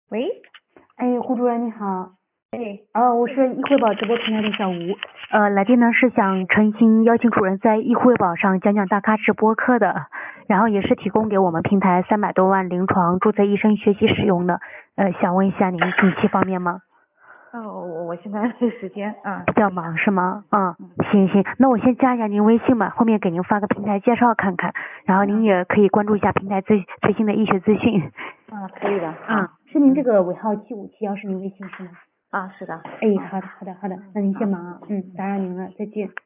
喂， 哎，胡主任你好， 哎， 我是易汇宝直播平台的小吴，来电呢是想诚心邀请主任在易汇宝上讲讲大咖直播课的，然后也是提供给我们平台300多万临床注册医生学习使用的，想问一下您近期方面吗？ 我现在没时间啊。 比较忙是吗？行，那我先加一下您微信吧，后面给您发个平台介绍看看，然后您也可以关注一下平台最新的医学资讯。 可以的。 是您这个尾号7571是您微信是吗？ 是的。 好的，那您先忙啊，打扰您了，再见。